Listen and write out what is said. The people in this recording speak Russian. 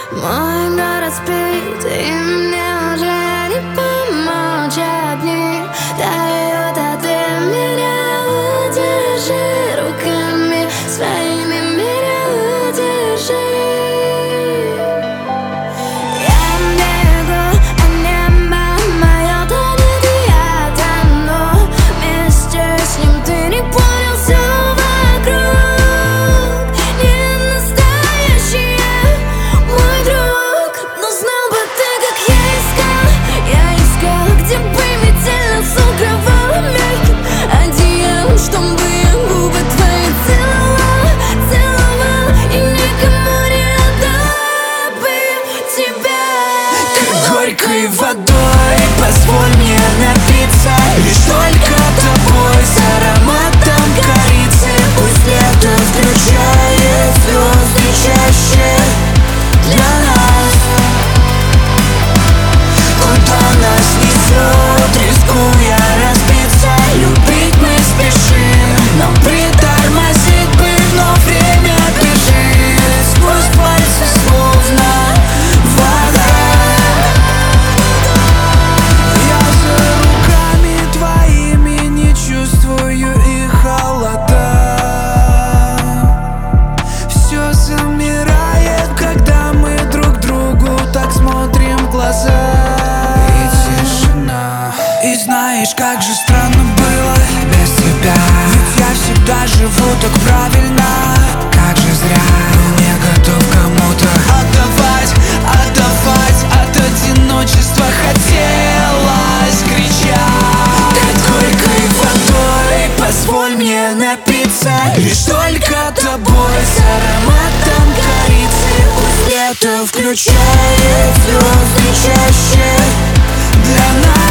Мой город спит, и мне уже не помочь одни. Дают, а ты меня удержи руками своими, меня удержи. Я бегу, а небо мое тонет, и я тону вместе с ним. Ты не понял, все вокруг не настоящее, мой друг. Но знал бы ты, как я искал, где бы метель нас укрывала мягким одеялом, чтобы я губы твои целовал, и никому не отдала бы тебя. Как горькой водой позволь мне напиться лишь только тобой, с ароматом корицы. Пусть лето включает звезды чаще для нас. Куда нас несет, рискуя разбиться, любить мы спешим, но притормозить бы, но время бежит сквозь пальцы, словно вода. Я за руками твоими не чувствую их холода. Все замирает, когда мы друг другу так смотрим в глаза. И тишина. И знаешь, как же странно было без тебя. Ведь я всегда живу так правильно. Как же зря не готов кому-то отдавать от одиночества хотелось кричать. Как горькой водой позволь мне напиться лишь только тобой, с ароматом корицы. Пусть лето включает звезды чаще для нас.